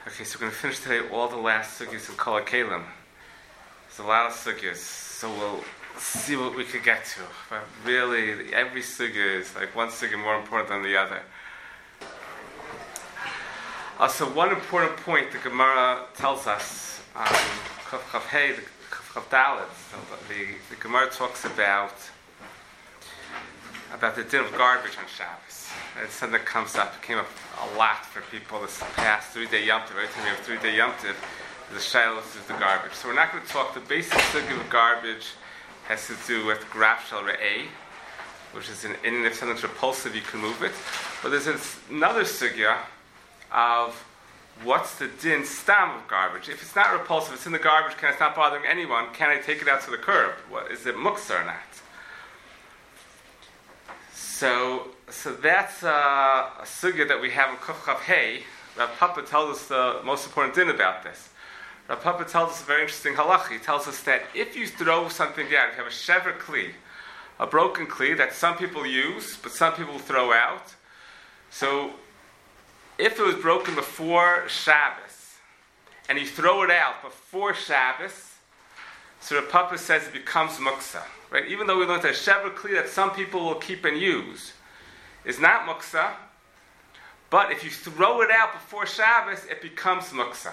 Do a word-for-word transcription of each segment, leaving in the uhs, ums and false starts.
Okay, so we're going to finish today all the last sugyas in Kol HaKelim. There's a lot of sugyas, so we'll see what we could get to. But really, every sugya is like one sugya more important than the other. Also, one important point the Gemara tells us, um, Kaf Chav Hey, the Kaf Chav Dalet, the, the Gemara talks about about the din of garbage on Shabbos. It's something that comes up, came up a lot for people this past three-day Yom Tov. Every time we have three-day Yom Tov, the shaylos is the garbage. So we're not going to talk, the basic sugya of garbage has to do with graf shel re'eh, which is an in, if something's repulsive, you can move it. But there's another sugya of what's the din stam of garbage. If it's not repulsive, it's in the garbage, can it's not bothering anyone, can I take it out to the curb? What, is it muksa or not? So, so that's uh, a sugya that we have in Kuf Chav Hey. Rav Papa tells us the most important din about this. Rav Papa tells us a very interesting halacha. He tells us that if you throw something out, if you have a shever kli, a broken kli that some people use, but some people throw out. So, if it was broken before Shabbos, and you throw it out before Shabbos, so Rav Papa says it becomes muksa. Right? Even though we learned that a shever kli that some people will keep and use is not muksa, but if you throw it out before Shabbos, it becomes muksa.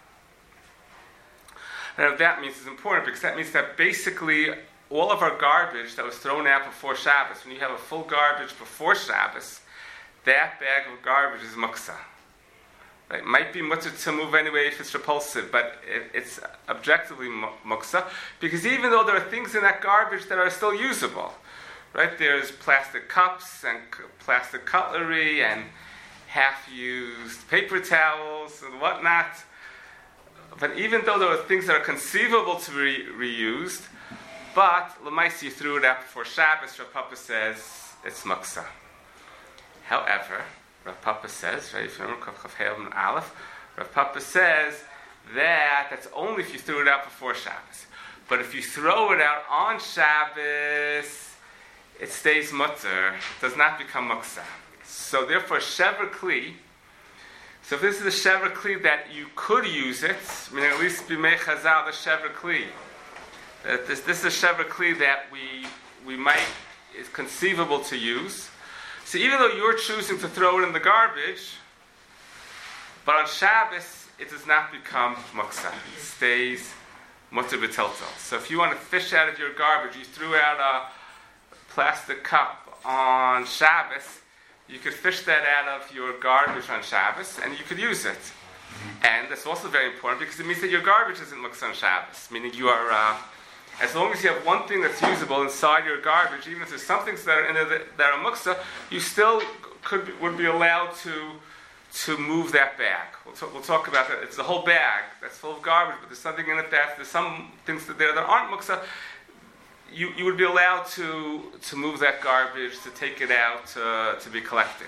And that means it's important because that means that basically all of our garbage that was thrown out before Shabbos, when you have a full garbage before Shabbos, that bag of garbage is muksa. Right? It might be mutter to move anyway if it's repulsive, but it, it's objectively muksa, because even though there are things in that garbage that are still usable, right? There's plastic cups and c- plastic cutlery and half-used paper towels and whatnot. But even though there are things that are conceivable to be re- reused, but l'maisa you threw it out before Shabbos, Rav Papa says it's muksa. However, Rav Papa says, right, if you remember Kaf Chav Hey and Aleph, Rav Papa says that that's only if you threw it out before Shabbos. But if you throw it out on Shabbos, it stays mutter, it does not become muksa. So therefore, shever kli, so if this is a shever kli that you could use it, meaning at least b'mei chazal, the shever kli, that this, this is a shever kli that we we might, is conceivable to use. So even though you're choosing to throw it in the garbage, but on Shabbos, it does not become muksa. It stays mutter b'tiltel. So if you want to fish out of your garbage, you threw out a plastic cup on Shabbos, you could fish that out of your garbage on Shabbos, and you could use it. And that's also very important because it means that your garbage isn't muksa on Shabbos, meaning you are... Uh, As long as you have one thing that's usable inside your garbage, even if there's some things that are in there that, that are muksa, you still could be, would be allowed to to move that bag. We'll talk, we'll talk about that. It's the whole bag that's full of garbage, but there's something in it that there's some things that there that aren't muksa. You you would be allowed to to move that garbage, to take it out, to, to be collected.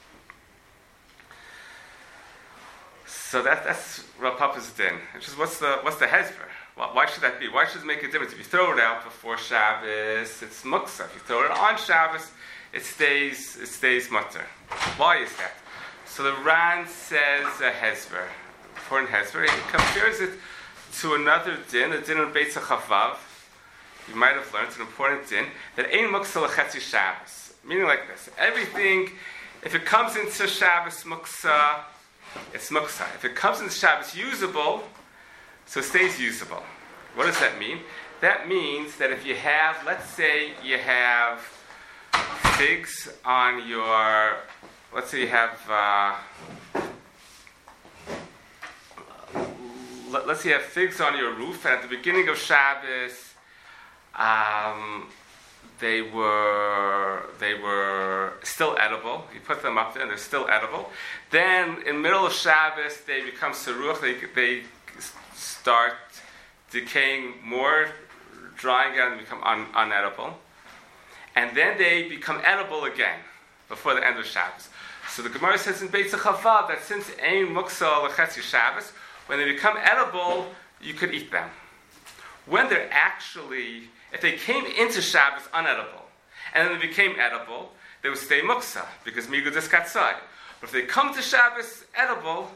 So that that's Rav Papa's din. Which is what's the what's the hezber? Why should that be? Why should it make a difference? If you throw it out before Shabbos, it's muksa. If you throw it on Shabbos, it stays it stays mutter. Why is that? So the Ran says a hezber. For an hezber, he compares it to another din, a din on Beitz HaChavav. You might have learned, it's an important din, that ein muksa lechetzi Shabbos. Meaning like this. Everything, if it comes into Shabbos muksa, it's muksa. If it comes into Shabbos usable, so it stays usable. What does that mean? That means that if you have, let's say you have figs on your, let's say you have, uh, let, let's say you have figs on your roof, and at the beginning of Shabbos, um, they were they were still edible. You put them up there, and they're still edible. Then, in the middle of Shabbos, they become seruach. They they start decaying more, drying out and become un- unedible. And then they become edible again before the end of Shabbos. So the Gemara says in Beitz HaChavav that since ein muksa lechetzi Shabbos, when they become edible, you could eat them. When they're actually, if they came into Shabbos unedible, and then they became edible, they would stay muksa, because migudis katzai. But if they come to Shabbos edible,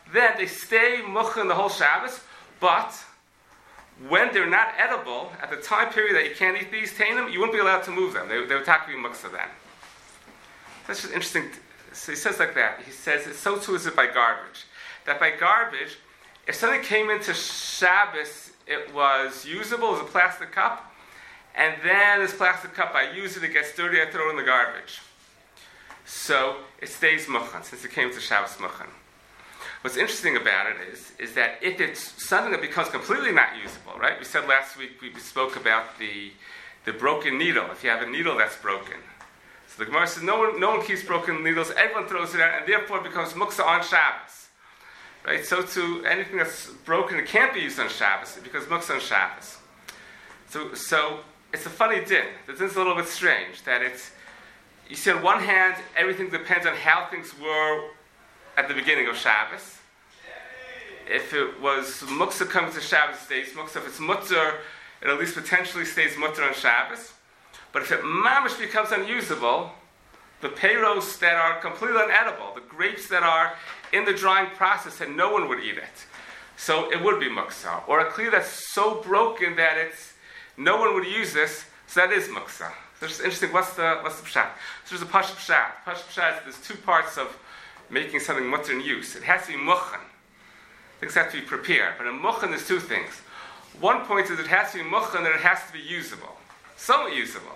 then they stay muchen the whole Shabbos, but when they're not edible, at the time period that you can't eat these tainim, you wouldn't be allowed to move them. They, they would have to be muksa then. That's just interesting. So he says like that. He says, so too is it by garbage. That by garbage, if something came into Shabbos, it was usable as a plastic cup, and then this plastic cup, I use it, it gets dirty, I throw it in the garbage. So it stays muchen, since it came to Shabbos muchen. What's interesting about it is, is that if it's something that becomes completely not usable, right? We said last week, we spoke about the, the broken needle. If you have a needle that's broken. So the Gemara says, no one, no one keeps broken needles, everyone throws it out, and therefore it becomes muksa on Shabbos. Right? So too, anything that's broken, it can't be used on Shabbos, it becomes muksa on Shabbos. So, so it's a funny din. The din's a little bit strange, that it's, you see on one hand, everything depends on how things were at the beginning of Shabbos. If it was muksa coming to Shabbos, it stays muksa. If it's mutter, it at least potentially stays mutter on Shabbos. But if it mamish becomes unusable, the peiros that are completely unedible, the grapes that are in the drying process, and no one would eat it, so it would be muksa. Or a kli that's so broken that it's no one would use this, so that is muksa. So it's interesting. What's the what's the pshat? So there's a pashup pshat. Pashup pshat is there's two parts of making something mutter in use. It has to be muchen. Things have to be prepared. But in muchen, there's two things. One point is it has to be muchen and it has to be usable. Somewhat usable.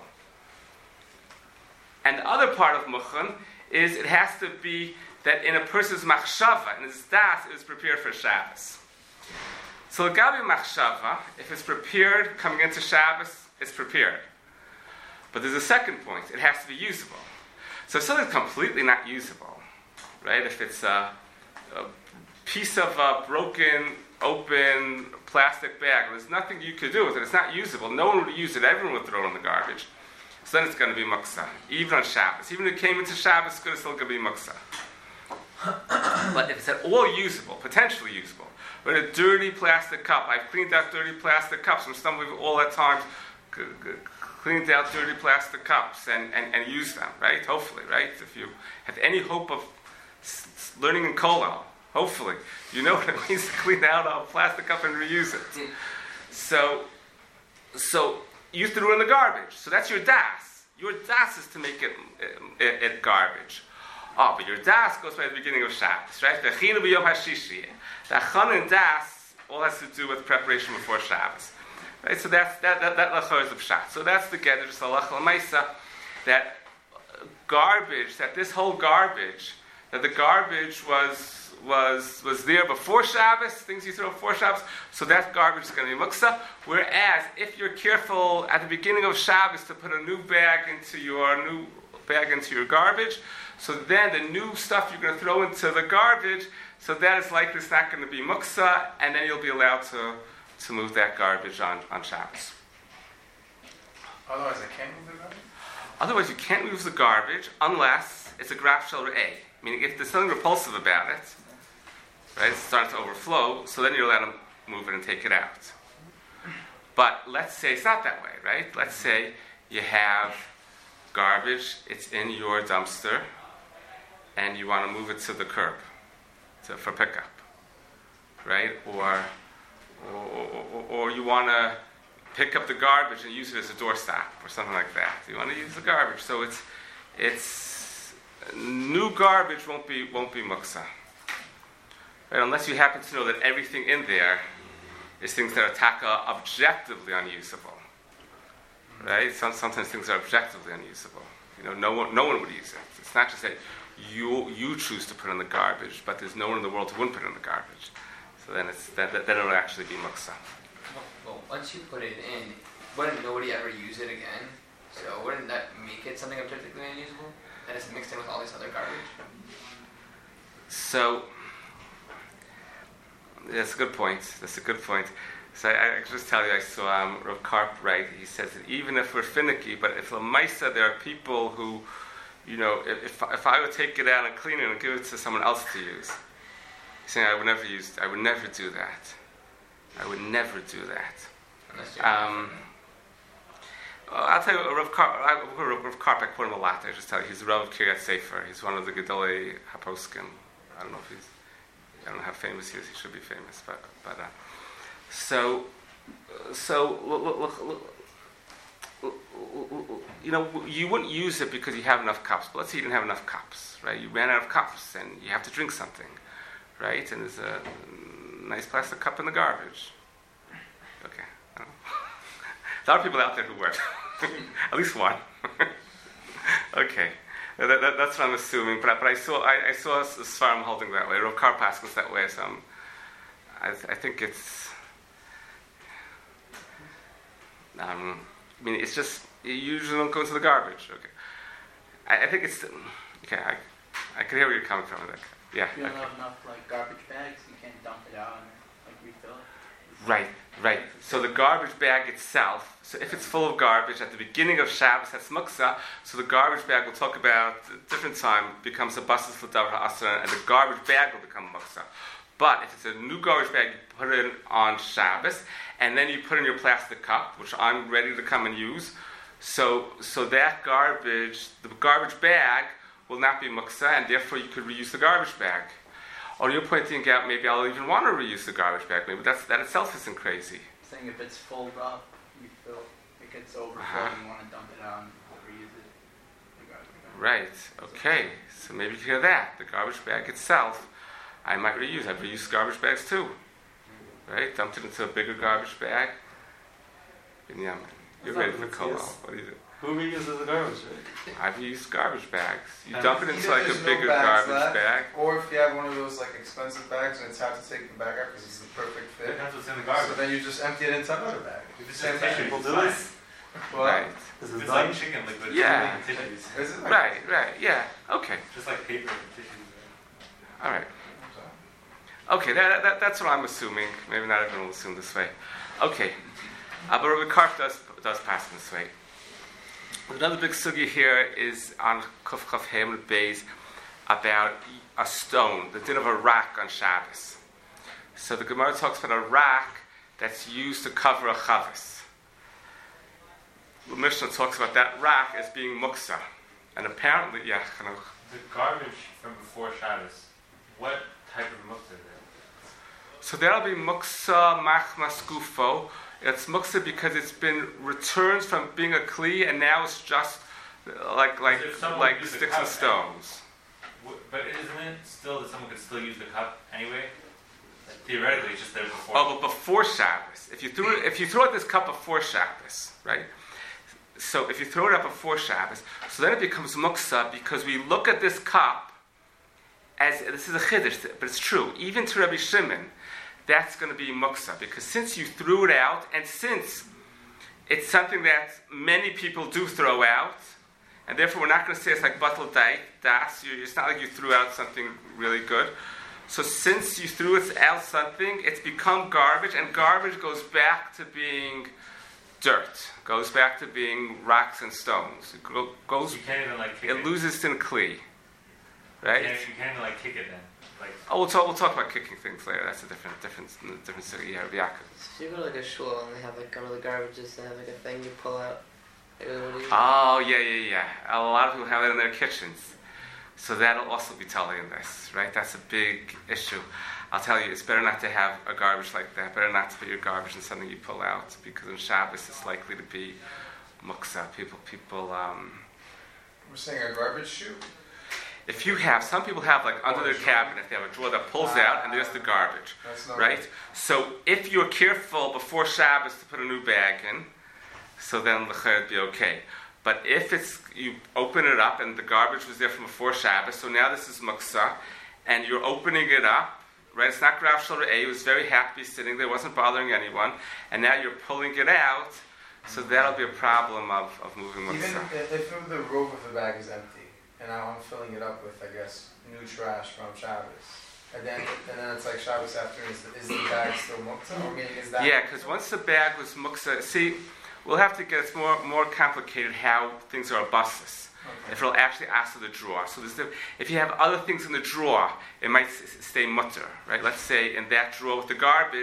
And the other part of muchen is it has to be that in a person's machshava, in his das, it is prepared for Shabbos. So l'gabi machshava, if it's prepared coming into Shabbos, it's prepared. But there's a second point. It has to be usable. So if something's completely not usable, right? If it's a, a piece of a broken, open plastic bag, there's nothing you could do with it. It's not usable. No one would use it. Everyone would throw it in the garbage. So then it's going to be muksa, even on Shabbos. Even if it came into Shabbos, it's still going to be muksa. But if it's at all usable, potentially usable, but a dirty plastic cup, I've cleaned out dirty plastic cups. I'm stumbling all at times, g- g- cleaned out dirty plastic cups and, and, and used them, right? Hopefully, right? If you have any hope of s- learning in kollel, hopefully, you know what it means to clean out a plastic cup and reuse it. So, so you threw it in the garbage. So that's your das. Your das is to make it, it, it garbage. Oh, but your das goes by the beginning of Shabbos, right? The chinu b'yom hashishi. The achan and das all has to do with preparation before Shabbos, right? So that's that that that lachor is the pshat. So that's the gedder, just halacha l'maisa, that garbage, that this whole garbage, that the garbage was was was there before Shabbos, things you throw before Shabbos. So that garbage is going to be muksa. Whereas if you're careful at the beginning of Shabbos to put a new bag into your new bag into your garbage, so then the new stuff you're going to throw into the garbage, so that is likely it's not going to be muksa, and then you'll be allowed to, to move that garbage on, on Shabbos. Otherwise, I can't move the garbage? Otherwise, you can't move the garbage unless it's a graf shel re'eh. Meaning, if there's something repulsive about it, right, it's starting to overflow, so then you're allowed to move it and take it out. But let's say it's not that way, right? Let's say you have garbage, it's in your dumpster, and you want to move it to the curb to, for pickup, right? Or, or, or, or you want to pick up the garbage and use it as a doorstop or something like that. You want to use the garbage, so it's it's new garbage won't be won't be muksa, right? Unless you happen to know that everything in there is things that are taka objectively unusable, right? Some, sometimes things are objectively unusable. You know, no one no one would use it. It's not just that you you choose to put it in the garbage, but there's no one in the world who wouldn't put it in the garbage. So then it's then, then it'll actually be muksa. Well, once you put it in, wouldn't nobody ever use it again? So wouldn't that make it something objectively unusable? That is mixed in with all this other garbage? So, that's a good point. That's a good point. So I, I can just tell you, I saw um, Rav Karp write, he says that even if we're finicky, but if l'maisa there are people who, you know, if, if if I would take it out and clean it and give it to someone else to use, he's saying I would never use, I would never do that. I would never do that. Um, I'll tell you, Rav Karp, I, Rav Karp, I quote him a lot. I just tell you, he's the Rav of Kiryat Sefer. He's one of the Gedolei Haposkim. I don't know if he's, I don't know how famous he is. He should be famous, but but uh, so so look, look, look, look, you know, you wouldn't use it because you have enough cups. But let's say you didn't have enough cups, right? You ran out of cups, and you have to drink something, right? And there's a nice plastic cup in the garbage. Okay, I don't know. A lot of people out there who work, at least one. Okay. That, that, that's what I'm assuming, but, but I saw I, I saw a Sfarim holding that way. Rav Karpas was that way, so I'm, I, I think it's. Um, I mean, it's just you usually don't go into the garbage. Okay, I, I think it's okay. I, I can hear where you're coming from. Like, yeah. You don't Okay. have enough like garbage bags. You can't dump it out and like refill it. Right, right. So the garbage bag itself, so if it's full of garbage at the beginning of Shabbos, that's muksa, so the garbage bag we'll talk about at a different time becomes a basis for davar ha'asar, and the garbage bag will become muksa. But if it's a new garbage bag, you put it in on Shabbos, and then you put in your plastic cup, which I'm ready to come and use. So, so that garbage, the garbage bag will not be muksa, and therefore you could reuse the garbage bag. Or you're pointing out maybe I'll even want to reuse the garbage bag. Maybe that's, that itself isn't crazy. Saying if it's filled up, you fill it gets overflowed, Uh-huh. and you want to dump it out and reuse it. The garbage bag. Right. Okay. So maybe you hear that. The garbage bag itself, I might reuse. I've reused garbage bags too. Right? Dumped it into a bigger garbage bag. Binyamin, you're ready for kolo. Yes. What do you do? Who reuses the garbage, right? I've used garbage bags. You And dump it Even into if like a there's no bigger bags garbage left, bag. Or if you have one of those like expensive bags and it's hard to take the bag out because it's the perfect fit. Depends what's in the So garbage. then you just empty it into another bag. If it's Same just thing. tissue, People it's do fine. this. Well, Right. This It's is like done. chicken liquid. Yeah. It's like tissues. Is it? Right, right, yeah. Okay. Just like paper and tissues. All right. Okay, that, that, that's what I'm assuming. Maybe not everyone will assume this way. Okay. Uh, but Rabbi Karp does, does pass in this way. Another big sugi here is on Kuf Chaf Hem Beis about a stone, the din of a rack on Shabbos. So the Gemara talks about a rack that's used to cover a chavis. The Mishnah talks about that rack as being muksa. And apparently, yeah, kind of. The garbage from before Shabbos, what type of muktzah is it? So that'll be muksa machmas gufo. It's muksa because it's been returned from being a kli, and now it's just uh, like like If someone like used the sticks cup and stones. Wh- But isn't it still that someone could still use the cup anyway? Like, theoretically, it's just there before. Oh, but before Shabbos, if you threw it, if you throw out this cup before Shabbos, right? So if you throw it out before Shabbos, so then it becomes muksa because we look at this cup as this is a chiddush, but it's true. Even to Rabbi Shimon, that's going to be muksa because since you threw it out, and since it's something that many people do throw out, and therefore we're not going to say it's like batal dai das. You, it's not like you threw out something really good. So since you threw it out something, it's become garbage, and garbage goes back to being dirt, goes back to being rocks and stones. It go, goes, you can't even like kick it it. loses sin kli, You right? can't, you can't even like kick it then. Like Oh, we'll talk. We'll talk about kicking things later. That's a different, different, different city. Yeah, Rabbi Yaakov. So you go to like a shul and they have like one of the garbages and they have like a thing you pull out. Like, what do you Oh, yeah, yeah, yeah. A lot of people have it in their kitchens. So that'll also be totally in this, right? That's a big issue. I'll tell you, it's better not to have a garbage like that. Better not to put your garbage in something you pull out, because in Shabbos it's likely to be muksa. People, people. Um, We're saying a garbage chute. if you have, some people have like under their cabinet, they have a drawer that pulls out, and there's the garbage, That's not right? So if you're careful before Shabbos to put a new bag in, so then l'chayr it'd be okay. But if it's you open it up and the garbage was there from before Shabbos, so now this is muksa, and you're opening it up, right? It's not Rav Shal Re'eh. He was very happy sitting there, wasn't bothering anyone, and now you're pulling it out, so that'll be a problem of, of moving Even muksa. if, if the rope of the bag is empty, and now I'm filling it up with, I guess, new trash from Shabbos, and then and then it's like Shabbos afternoon. Is the, is the bag still muktzah, or meaning is that? Yeah, because once the bag was muksa, see, we'll have to get it's more more complicated how things are a basis. Okay. If it'll actually ask for the drawer. So there's the, if you have other things in the drawer, it might s- stay mutter, right? Let's say in that drawer with the garbage,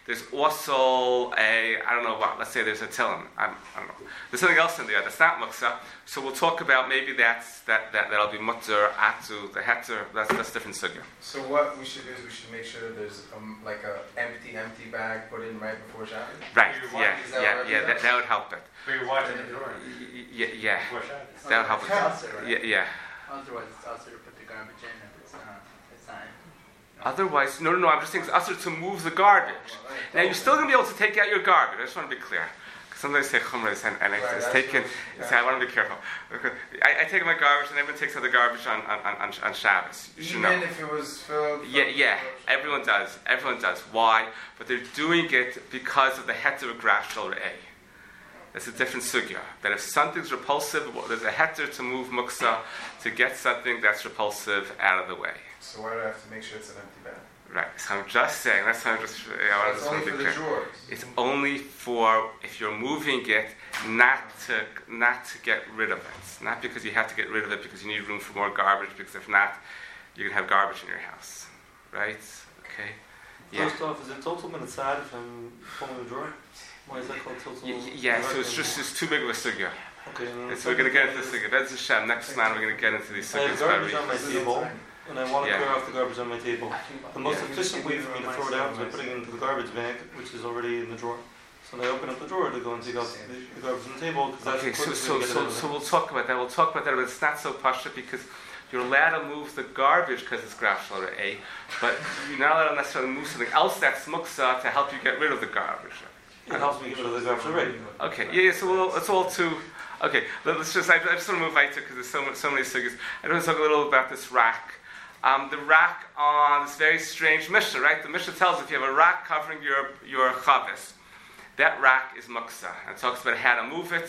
There's also a, I don't know what, let's say there's a tilim. I, I don't know. There's something else in there that's not muksa. So we'll talk about maybe that's, that, that, that'll be mutter, atu, the heter, that's, that's different sugya. So what we should do is we should make sure that there's um, like a empty, empty bag put in right before Shabbos. Right, You're yeah, Is that yeah, what yeah, it that, is? that would help it. But you're watching the drawer Y- y- Yeah, before Shabbos. that would help It's it. also, right? Yeah, yeah. Otherwise, it's also to put the garbage in if it's not. It's not. Otherwise, no, no, no, I'm just saying it's usher to move the garbage. Now, you're still going to be able to take out your garbage. I just want to be clear. Because sometimes I say chumras and, and Right, it's that's taken. what- So I want to be careful. Okay. I, I take out my garbage and everyone takes out the garbage on, on, on, on Shabbos. You should Even know. if it was filled. Yeah, from- yeah, everyone does. Everyone does. Why? But they're doing it because of the heter of grash or a. That's a different sugya. That if something's repulsive, well, there's a heter to move muksa to get something that's repulsive out of the way. So why do I have to make sure it's an empty bag? Right. So I'm just saying. That's how I'm just. I want It's to only be for the clear. drawers. It's only for if you're moving it, not to not to get rid of it. Not because you have to get rid of it because you need room for more garbage. Because if not, you can have garbage in your house. Right? Okay. Yeah. First off, is it total minute side if I'm pulling the drawer? Why is that called total? Y- yeah. So it's just it's too big of a sugya. Okay. and So we're going to get into this sugya. Bez Hashem. Next man, we're going to get into these I have sugyas. garbage very- on my table, and I want to Yeah. clear off the garbage on my table. The most Yeah. efficient way for me to throw it out is by putting it into the garbage bag, which is already in the drawer. So when I open up the drawer to go and take out the, the garbage on the table, because that's Okay. the So quickest so way to get it so out of so the we'll house. talk about that. We'll talk about that, but it's not so pasha because you're allowed to move the garbage because it's graph letter A, but you're not allowed to necessarily move something else that's muksa to help you get rid of the garbage. It helps me get rid of the garbage already. Okay, yeah, yeah, so we'll, it's all too. Okay, let- let's just. I, I just want to move right to because there's so much, so many sugyas. I want to talk a little about this rack. Um, the rack on this very strange Mishnah, right? The Mishnah tells if you have a rack covering your your chavis, that rack is muksa. And it talks about how to move it.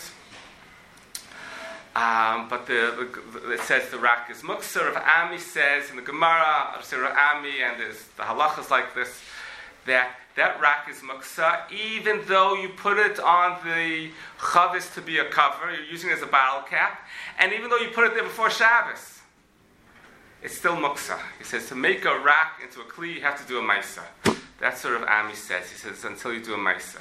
Um, but the, the, it says the rack is muksa. Rav Ami says in the Gemara, I say Rav Ami, and there's the halachas like this, that that rack is muksa, even though you put it on the chavis to be a cover, you're using it as a bottle cap, and even though you put it there before Shabbos, it's still muksa. He says to make a rack into a kli, you have to do a maisa. That's what Rav Ami says. He says until you do a maisa.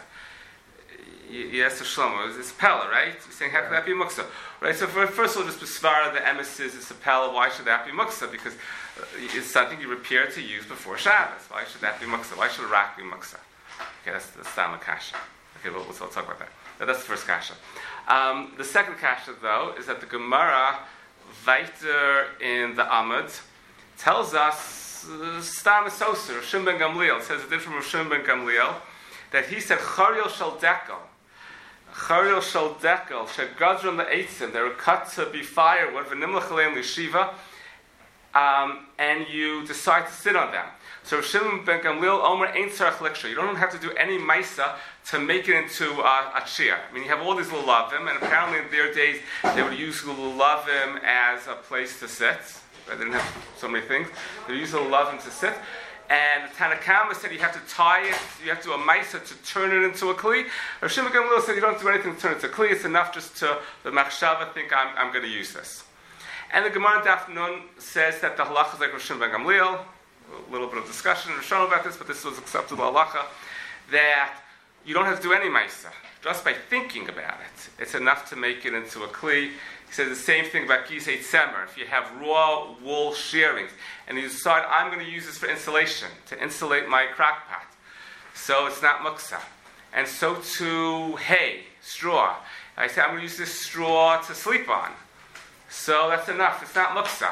Yes, Shlomo, it's Pella, right? He's saying, how could that be muksa? Right, so for, first of all, just besvara, the emes is, it's a Pella, why should that be muksa? Because uh, it's something you prepare to use before Shabbos. Why should that be muksa? Why should a rack be muksa? Okay, that's the Stama Kasha. Okay, we'll, we'll talk about that. Now, that's the first Kasha. Um, the second Kasha, though, is that the Gemara, weiter in the Amud, tells us, Stama Soser, Shim ben Gamliel, it says it did from Shim ben Gamliel, that he said, Chariel shall dekel. Chariel shall dekel. Shegadron le'etzim. They were cut to be firewood. V'nimlach aleim l'shiva. Um, and you decide to sit on them. So Shimon ben Gamliel Omer ain't tzarach liksha. You don't have to do any maisa to make it into uh, a chair. I mean, you have all these lulavim, and apparently in their days they would use lulavim as a place to sit. They didn't have so many things. They would use lulavim to sit. And the Tanakama said you have to tie it, you have to do a maisa to turn it into a kli. Rav Shimon Gamliel said you don't do anything to turn it into a kli. It's enough just to the machshava think I'm, I'm going to use this. And the Gemara Daf Nun says that the halacha is like Rav Shimon ben Gamliel. A little bit of discussion in Rishon about this, but this was acceptable halacha that you don't have to do any maisa. Just by thinking about it, it's enough to make it into a kli. He says the same thing about gisei tzemer. If you have raw wool shearings and you decide I'm going to use this for insulation to insulate my crock pot, so it's not muksa. And so too hay, straw. I say I'm going to use this straw to sleep on. So that's enough. It's not muksa.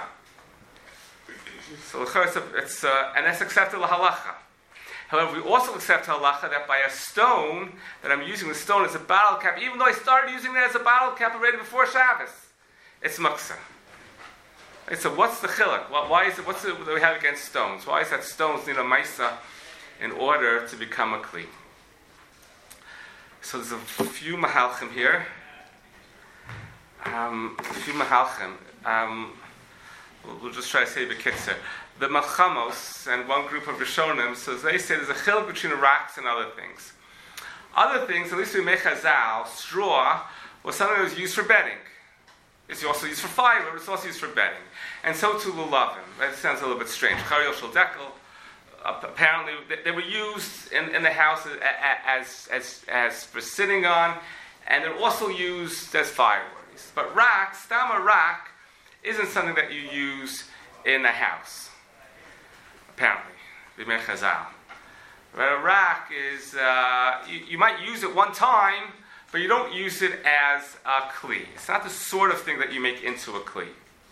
So it's, a, it's a, and that's accepted halacha. However, we also accept halacha that by a stone that I'm using, the stone as a bottle cap, even though I started using it as a bottle cap already before Shabbos, it's muksa. Right, so what's the chiluk? Why is it? What's it that we have against stones? Why is that stones need a maisa in order to become a kli? So there's a few mahalchim here. Um, a few mahalchim. Um, we'll, we'll just try to say b'kitzer. The Malchamos and one group of Rishonim, so they say there's a chiluk between racks and other things. Other things, at least we make chazal, straw was something that was used for bedding. It's also used for fire, but it's also used for bedding. And so too lulavim. That sounds a little bit strange. Chariel shel dekel, apparently they, they were used in, in the house as, as, as for sitting on, and they're also used as fireworks. But rak, stam a rak, isn't something that you use in the house, apparently. B'mei Chazal. Right, a rak is, uh, you, you might use it one time, but you don't use it as a kli. It's not the sort of thing that you make into a kli.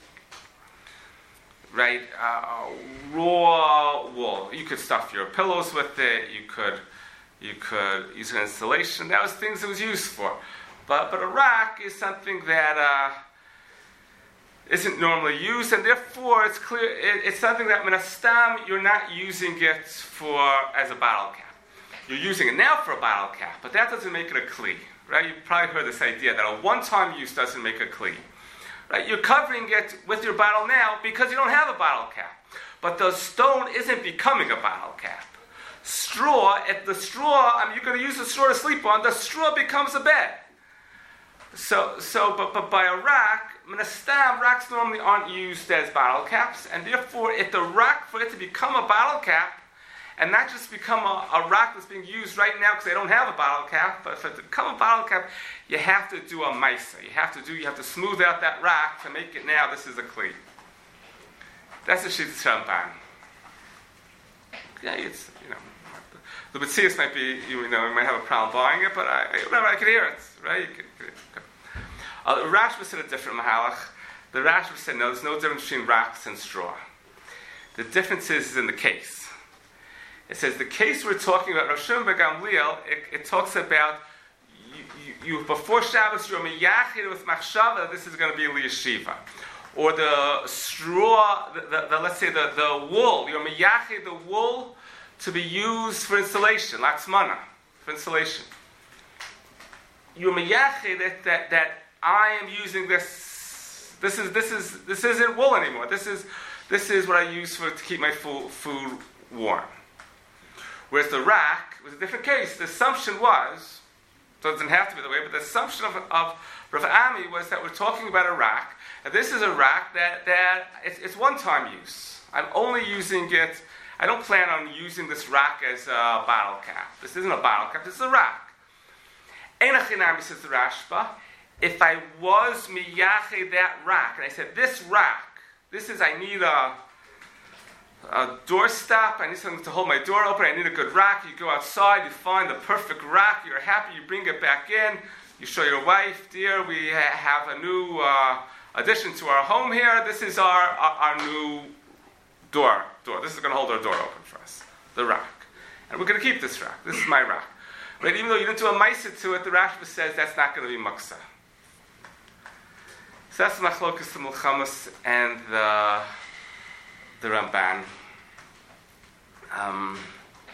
Right? Uh, raw wool. You could stuff your pillows with it. You could, you could use an installation. That was things it was used for. But but a rack is something that uh, isn't normally used, and therefore it's clear it, it's something that minastam you're not using it for as a bottle cap. You're using it now for a bottle cap, but that doesn't make it a kli. Right? You've probably heard this idea that a one-time use doesn't make a kli. Right? You're covering it with your bottle now because you don't have a bottle cap. But the stone isn't becoming a bottle cap. Straw, if the straw, I mean, you're going to use the straw to sleep on, the straw becomes a bed. So, so, but, but by a rack, minastam, racks normally aren't used as bottle caps, and therefore, if the rack, for it to become a bottle cap, and not just become a, a rack that's being used right now because they don't have a bottle cap, but for it to become a bottle cap, you have to do a maisa. You have to do, you have to smooth out that rack to make it now, this is a kli. That's the Shittas Ramban. Yeah, it's, you know, the Metzias might be, you know, you might have a problem buying it, but I, whatever, I can hear it, right? You can, you can. Uh, the Rashba said a different mahalach. The Rashba said, no, there's no difference between racks and straw. The difference is, is in the case. It says the case we're talking about, Rosh Hashanah Gamliel, it, it talks about you, you, you before Shabbos you're miyachid with machshava. This is going to be liyeshiva, or the straw, the, the, the let's say the, the wool. You're miyachid the wool to be used for installation, latzmana, for installation. You're miyachid that, that that I am using this. This is this is this isn't wool anymore. This is this is what I use for to keep my food, food warm. Whereas the rack was a different case. The assumption was, so it doesn't have to be the way, but the assumption of, of Rav Ami was that we're talking about a rack, and this is a rack that, that it's, it's one-time use. I'm only using it, I don't plan on using this rack as a bottle cap. This isn't a bottle cap, this is a rack. Einachinami, says the Rashba, if I was miyache that rack, and I said, this rack, this is, I need a a doorstop, I need something to hold my door open, I need a good rack. You go outside, you find the perfect rack, you're happy, you bring it back in, you show your wife, dear, we ha- have a new uh, addition to our home here, this is our, our, our new door, door. This is going to hold our door open for us, the rack. And we're going to keep this rack, this is my rack. Right? Even though you didn't do a maisa to it, the Rashba says that's not going to be muksa. So that's the machlokas, the Mulchamas, and the the Ramban. Um,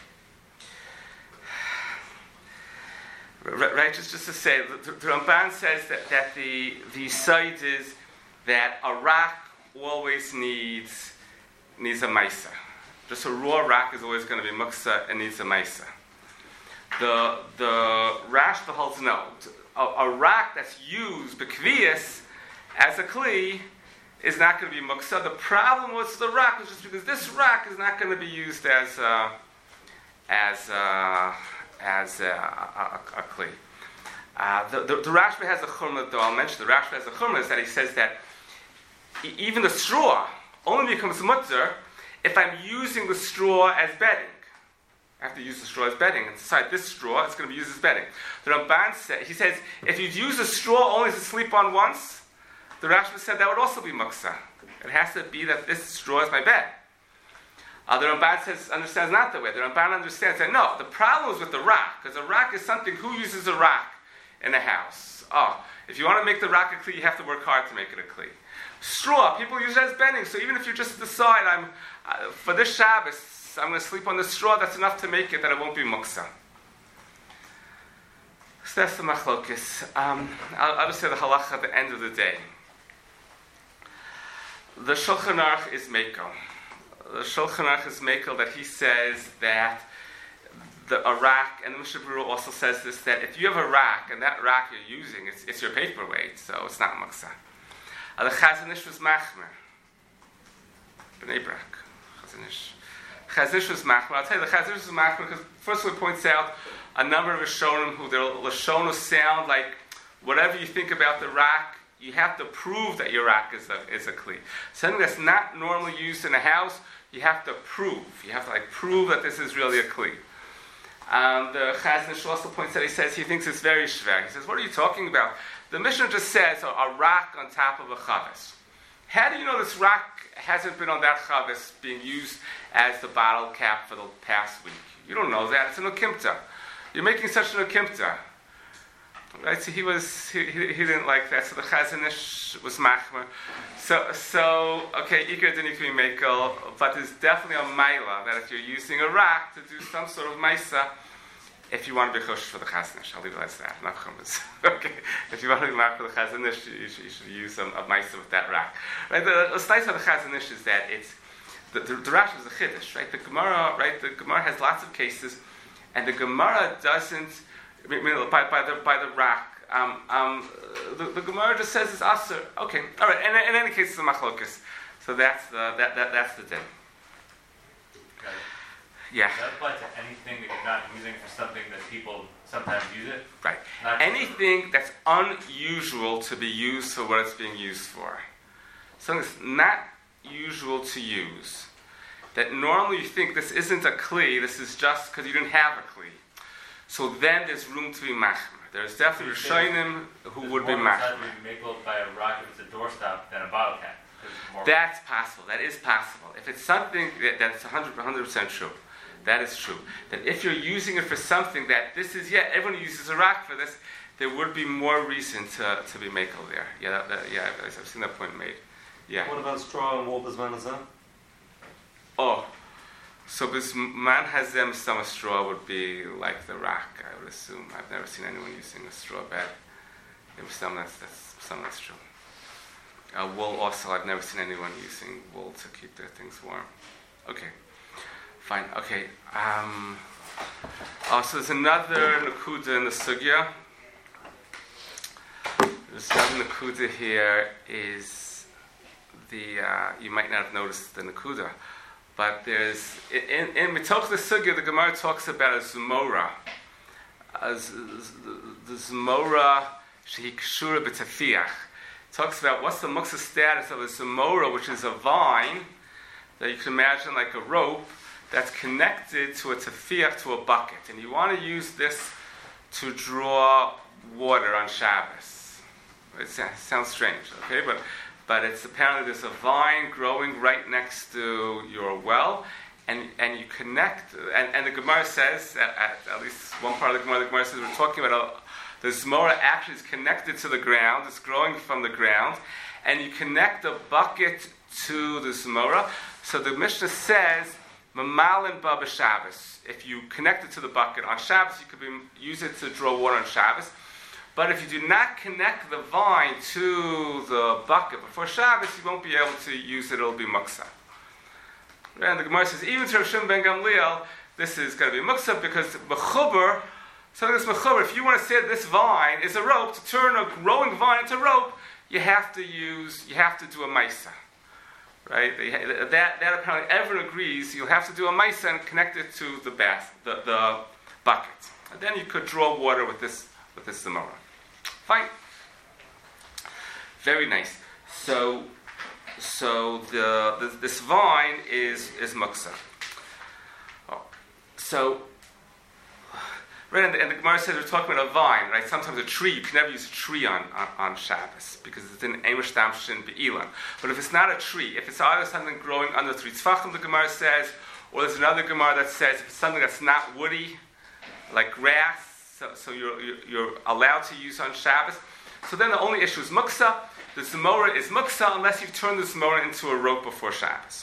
right, just, just to say, the, the Ramban says that, that the the side is that a rack always needs needs a maisa. Just a raw rack is always going to be muksa and needs a maisa. The the Rashba holds no. A, a rack that's used bekvias as a kli is not going to be muksa. The problem with the rack is just because this rack is not going to be used as a, as a, as a, a, a, a kli. Uh, the, the, the Rashba has a chumrah, though I'll mention the Rashba has a chumrah, is that he says that e- even the straw only becomes mutter if I'm using the straw as bedding. I have to use the straw as bedding. Inside this straw, it's going to be used as bedding. The Ramban says, he says, if you use the straw only to sleep on once, the Rashba said that would also be muksa. It has to be that this straw is my bed. Uh, the Ramban says, understands not the way. The Ramban understands that no, the problem is with the rack, because a rack is something, who uses a rack in a house? Oh, if you want to make the rack a kli, you have to work hard to make it a kli. Straw, people use it as bedding, so even if you just decide, I'm uh, for this Shabbos, I'm going to sleep on the straw, that's enough to make it that it won't be muksa. So that's the machlokis. Um, I'll, I'll just say the halacha at the end of the day. The Shulchan Aruch is mekel. The Shulchan Aruch is mekel that he says that the a rack, and the Mishnah Berurah also says this, that if you have a rack and that rack you're using, it's, it's your paperweight, so it's not muksa. Uh, the Chazon Ish was machmer. Bnei Brak. Chazon Ish. Chazon Ish was machmer. I'll tell you, the Chazon Ish was machmer because first of all, it points out a number of Rishonim who their Lashonos sound like whatever you think about the rack, you have to prove that your rack is a, is a kli. Something that's not normally used in a house, you have to prove. You have to like prove that this is really a kli. Um, the Chazon Ish also points out, he says he thinks it's very shver. He says, what are you talking about? The Mishnah just says a, a rack on top of a chavis. How do you know this rack hasn't been on that chavis being used as the bottle cap for the past week? You don't know that. It's an okimta. You're making such an okimta. Right? So he was he, he, he didn't like that. So the Chazon Ish was machmer. So so okay, Iker didn't need to be makel, but there's definitely a maila that if you're using a rack to do some sort of maisa, if you want to be chosh for the Chazon Ish, I'll leave it as that. Not chumas. Okay. If you want to be machmer for the Chazon Ish, you, you, you should use a, a maisa with that rack. Right? The, the slice of the Chazon Ish is that it's the the, the Rashi is a chiddush, right? The Gemara, right? The Gemara has lots of cases, and the Gemara doesn't. I mean, by, by the by the rack, um, um, the, the Gemara just says it's aser. Okay, all right. And in, in any case, it's a machlokas. So that's the that, that that's the din. Got it. Yeah. Does that apply to anything that you're not using for something that people sometimes use it? Right. Not Anything that's unusual to be used for what it's being used for. Something that's not usual to use. That normally you think this isn't a kli. This is just because you didn't have a kli. So then there's room to be machmer. There's definitely Rishonim who There's would be more machmer. would be makeled by a rock if it's a doorstop than a bottle cap. There's more- That's possible. That is possible. If it's something that, that's one hundred percent true, that is true. That if you're using it for something that this is, yeah, everyone uses a rock for this, there would be more reason to, to be makel there. Yeah, that, that, yeah, I've seen that point made. Yeah. What about straw and wool bezman hazeh? Oh, so this man has them some straw would be like the rack, I would assume. I've never seen anyone using a straw bed. Maybe some that's, that's some that's true. Uh, wool also, I've never seen anyone using wool to keep their things warm. Okay, fine. Okay. Um, oh, so there's another nakuda in the sugya. There's another nakuda here is the uh, you might not have noticed the nakuda. But there's, in, in Mitoch the Sugya, the Gemara talks about a Zmora. As the Zmora, Shehi Kshura B'Tafiach. Talks about what's the muksa status of a Zmora, which is a vine, that you can imagine like a rope, that's connected to a Tafiach, to a bucket. And you want to use this to draw water on Shabbos. It sounds strange, okay? But But it's apparently there's a vine growing right next to your well, and, and you connect, and, and the Gemara says, at, at, at least one part of the Gemara, the Gemara says we're talking about a, the Zmora actually is connected to the ground, it's growing from the ground, and you connect the bucket to the Zmora. So the Mishnah says, Mamalin ba b'Shabbos. If you connect it to the bucket on Shabbos, you could be, use it to draw water on Shabbos. But if you do not connect the vine to the bucket before Shabbos, you won't be able to use it, it'll be muksa. And the Gemara says, even to Rav Shimon ben Gamliel, this is going to be muksa because mechuber, something that's mechuber, if you want to say this vine is a rope, to turn a growing vine into rope, you have to use, you have to do a maisa. Right? That, that apparently everyone agrees, you'll have to do a maisa and connect it to the bath, the, the bucket. And then you could draw water with this, with this Zmora. Fine. Very nice. So, so the, the this vine is is muksa. Oh. So, right, and the, and the Gemara says we're talking about a vine, right? Sometimes a tree, you can never use a tree on, on, on Shabbos because it's in Amish Damshin Be'ilan. But if it's not a tree, if it's either something growing under three tzfachim, the Gemara says, or there's another Gemara that says if it's something that's not woody, like grass. So, so you're, you're you're allowed to use on Shabbos. So then the only issue is muksa. The Zmora is muksa unless you've turned the Zmora into a rope before Shabbos.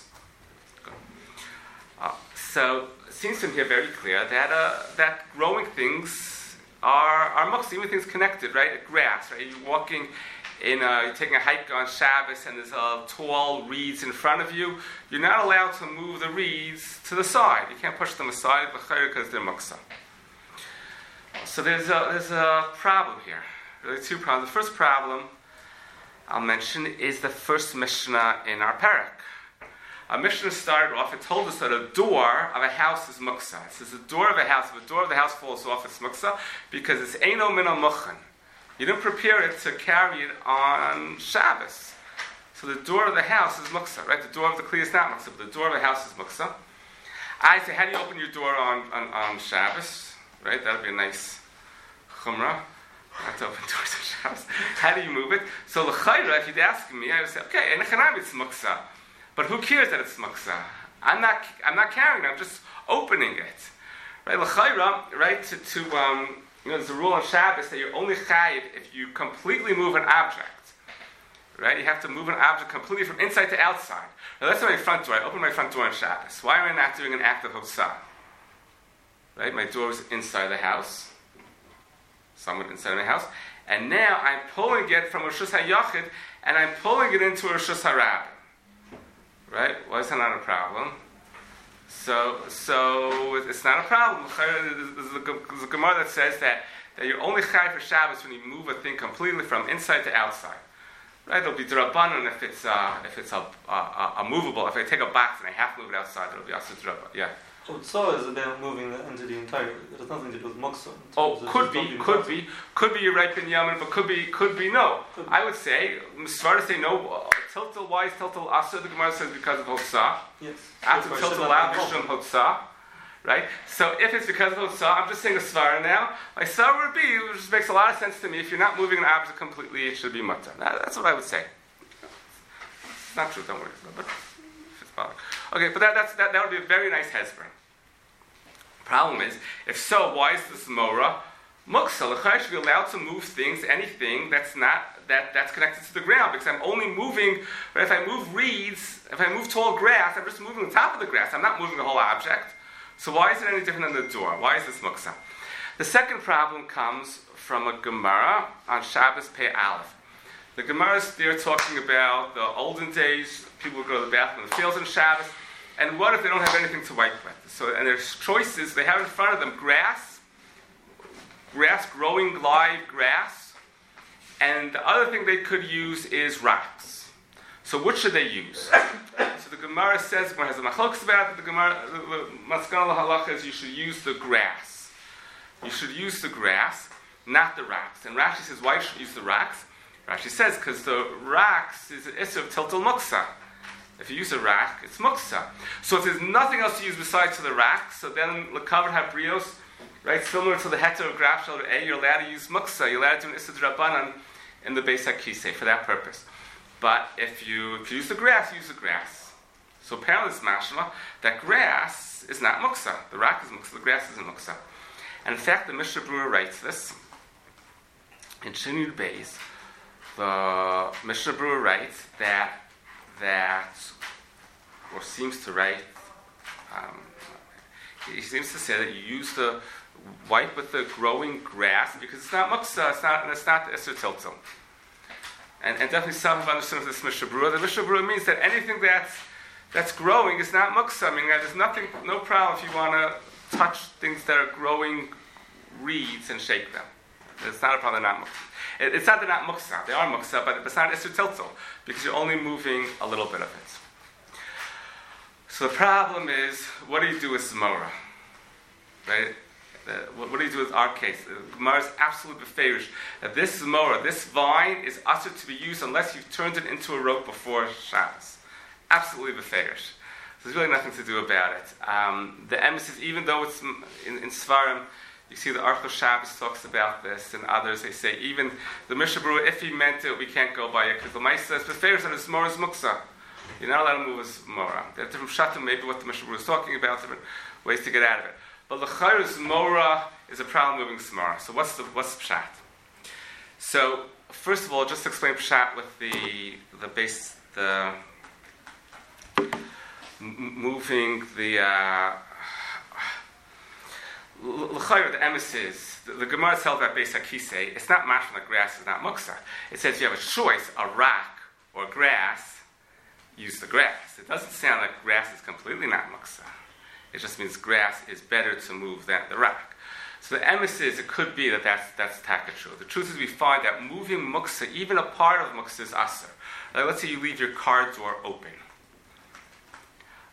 Uh, so it seems to me here very clear that uh, that growing things are are muksa, even things connected, right? At grass, right? You're walking in, a, you're taking a hike on Shabbos, and there's a tall reeds in front of you. You're not allowed to move the reeds to the side. You can't push them aside because they're muksa. So there's a, there's a problem here. Really two problems. The first problem I'll mention is the first Mishnah in our parak. Our Mishnah started off, it told us that a door of a house is muksa. It says the door of a house, if a door of the house falls off, it's muksa, because it's eino min al-muchen. You didn't prepare it to carry it on Shabbos. So the door of the house is muksa, right? The door of the kli is not muksa, but the door of the house is muksa. I say, how do you open your door on, on, on Shabbos? Right? That would be a nice chumrah. Not to open doors on Shabbos. How do you move it? So l'chayra, if you'd ask me, I would say, okay, in Echanami it's muksa. But who cares that it's muksa? I'm not. I'm not carrying it. I'm just opening it, right? L'chayra, right? To, to um, you know, there's a rule on Shabbos that you're only chayiv if you completely move an object, right? You have to move an object completely from inside to outside. Now, let's say my front door. I open my front door on Shabbos. Why am I not doing an act of hotzah? Right? My door is inside the house. Somewhat inside of my house, and now I'm pulling it from Rishus HaYachid, and I'm pulling it into Rishus HaRabbi. Right? Why is that not a problem? So, so it's not a problem. There's a Gemara that says that, that you're only chai for Shabbos when you move a thing completely from inside to outside. Right? There'll be drabanan if it's uh, if it's a, a, a movable. If I take a box and I have to move it outside, there'll be also drabanan. Yeah. Hotzah is about moving the entity entirely. It has nothing to do with muksa. Oh, could be, could be, could be you're right bin Yamin, but could be, could be no. Could be. I would say, Svarah say no. Uh, tiltal, why is tiltal asa? The Gemara says because of hotzah. Yes. After Therefore, tiltal out, b'shum hotzah. Right? So if it's because of hotzah, I'm just saying a Svarah now. My Svarah would be, which makes a lot of sense to me, if you're not moving an object completely, it should be mutter. That, that's what I would say. It's not true, don't worry. But it's bothered. Okay, but that, that's, that, that would be a very nice hezbollah. Problem is, if so, why is this mora? Muksa, l'chayr should be allowed to move things, anything that's not that that's connected to the ground, because I'm only moving. But if I move reeds, if I move tall grass, I'm just moving the top of the grass. I'm not moving the whole object. So why is it any different than the door? Why is this muksa? The second problem comes from a Gemara on Shabbos Pei Aleph. The Gemara is there talking about the olden days. People would go to the bathroom in the fields on Shabbos. And what if they don't have anything to wipe with? So, and there's choices. They have in front of them grass, grass growing live grass, and the other thing they could use is rocks. So, which should they use? So the Gemara says, when has a machlokas about it, the Gemara, the Maskana Halacha is you should use the grass. You should use the grass, not the rocks. And Rashi says, why should you use the rocks? Rashi says, because the rocks is an issue of tiltal muksa. If you use a rack, it's muksa. So if there's nothing else to use besides the rack, so then l'kaver habrios, right, similar to the heter of graf shel A, you're allowed to use muksa. You're allowed to do an issa d'rabbanan in the Beis HaKisei for that purpose. But if you, if you use the grass, use the grass. So apparently it's mashma that grass is not muksa. The rack is muksa, the grass isn't muksa. And in fact, the Mishnah Berurah writes this in Shinud Beis. The Mishnah Berurah writes that that, or seems to write, um, he seems to say that you use the wipe with the growing grass because it's not muksa, it's not, and it's not Isser Tiltil. And, and definitely some have understood this Mishnah Berurah. The Mishnah Berurah means that anything that's that's growing is not muksa. I mean, there's nothing, no problem if you want to touch things that are growing reeds and shake them. It's not a problem, they're not muksa. It, it's not they're not muksa, they are muksa, but it's not Isser Tiltil, because you're only moving a little bit of it. So the problem is, what do you do with Zmora? Right? The, what, what do you do with our case? The Gemara is absolutely beferish that this Zmora, this vine, is usher to be used unless you've turned it into a rope before Shabbos. Absolutely beferish. There's really nothing to do about it. Um, the emissaries, even though it's in, in Svarim, you see the Archos Shabbos talks about this, and others, they say, even the Mishnah Berurah, if he meant it, we can't go by it, because the Maisa is beferish that it's Zmora is muksa. You're not allowed to move as Zmora. There are different shatim, maybe what the Mishnah Berurah is talking about, different ways to get out of it. But the L'chayr Zmora is a problem moving Zmora. So what's the what's the pshat? So first of all, just to explain pshat with the the base the m- moving the uh, L'chayr, the emissaries, the, the Gemara itself at Beis HaKisei, it's not mashma that grass is not muksa. It says if you have a choice, a rock or grass, use the grass. It doesn't sound like grass is completely not muksa. It just means grass is better to move than the rock. So the emissaries, it could be that that's that's taka true. The truth is we find that moving muksa, even a part of muksa, is aser. Like let's say you leave your car door open.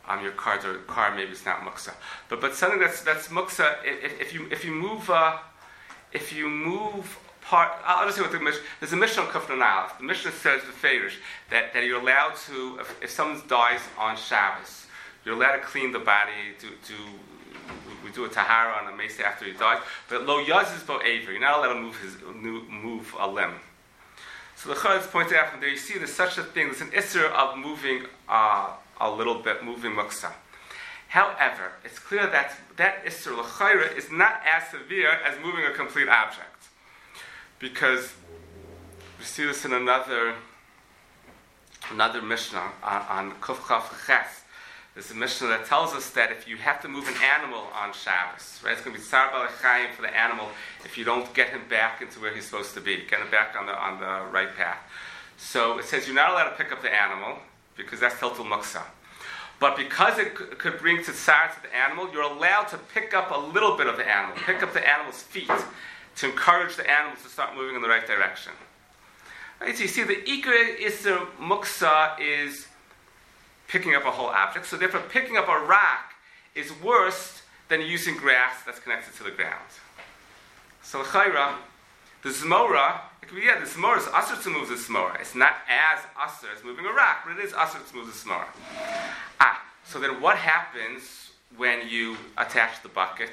Um, your car, or car maybe it's not muksa, but but something that's that's muksa. If, if you if you move uh, if you move part, I'll just say what the Mishnah. There's a Mishnah on Kufna Aleph. The Mishnah says the Ferish that, that you're allowed to if, if someone dies on Shabbos, you're allowed to clean the body. To to we do a tahara on a mace after he dies, but lo yazis bo aver. You're not allowed to move his move a limb. So the Chazal pointed out from there. You see, there's such a thing. There's an isser of moving. Uh, a little bit moving muksa. However, it's clear that that Isser L'chayra is not as severe as moving a complete object. Because we see this in another another Mishnah on, on Kuf Chaf Ches. There's a Mishnah that tells us that if you have to move an animal on Shabbos, right, it's going to be Tsar Balachayim for the animal if you don't get him back into where he's supposed to be, get him back on the on the right path. So it says you're not allowed to pick up the animal, because that's Tiltul Muksa. But because it c- could bring tsar to the animal, you're allowed to pick up a little bit of the animal, pick up the animal's feet, to encourage the animal to start moving in the right direction. Right, so you see, the Ikra Isser Muksa is picking up a whole object, so therefore picking up a rock is worse than using grass that's connected to the ground. So L'chayra, the Zmora, it could be, yeah, the Zmora is asr to move the Zmora. It's not as asr as moving a rock, but it is asr to move the Zmora. Ah, so then what happens when you attach the bucket?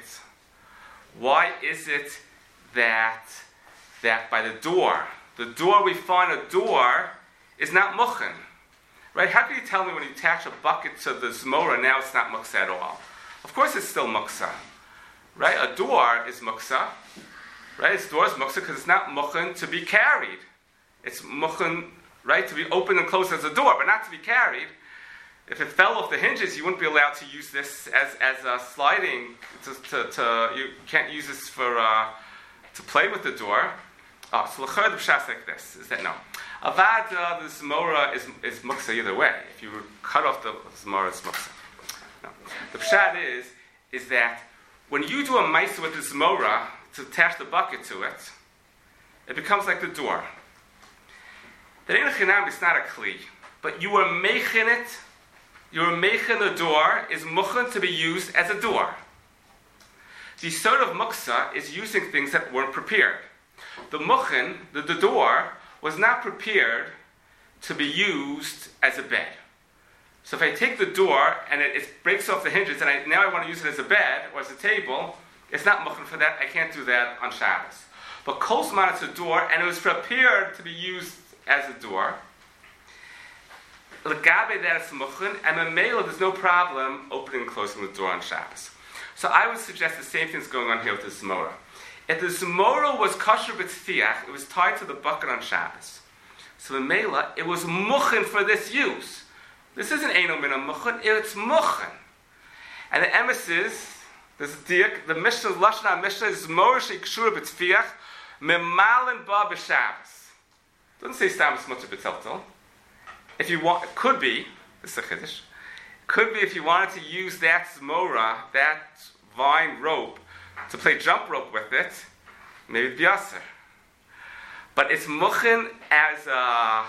Why is it that that by the door, the door we find a door is not muchen? Right? How can you tell me when you attach a bucket to the Zmora, now it's not muksa at all? Of course it's still muksa. Right? A door is muksa. Right? It's door is muksa because it's not muchen to be carried. It's muchen, right, to be open and closed as a door, but not to be carried. If it fell off the hinges, you wouldn't be allowed to use this as as a sliding. To, to, to you can't use this for uh, to play with the door. Oh, so l'chayr the pshat like this is that no, avad uh, the zmora is is muksa either way. If you cut off the zmora, it's muksa. No, the pshat is is that when you do a ma'isa with the zmora to attach the bucket to it, it becomes like the door. The ein chinam is not a kli, but you are making it. Your mechin the door is muchen to be used as a door. The sort of muksa is using things that weren't prepared. The muchen, the, the door, was not prepared to be used as a bed. So if I take the door and it, it breaks off the hinges and I, now I want to use it as a bed or as a table, it's not muchen for that. I can't do that on Shabbos. But kol zman it's a door and it was prepared to be used as a door. L'gabe that it's muchen, and memela there's no problem opening and closing the door on Shabbos. So I would suggest the same thing's going on here with the Zmora. If the Zmora was kosher b'tziach, it was tied to the bucket on Shabbos. So memela, it was muchen for this use. This isn't eino min muchen, it's muchen. And the emes is, there's a diak, the Mishnah, Lashon Mishnah is Zmora sheikshur b'tziach, memalen ba b'Shabbos. Doesn't say stam smutter b'teltel. If you want, it could be, this is a chiddush, could be if you wanted to use that zmora, that vine rope, to play jump rope with it, maybe it'd be aser. But it's muchen as a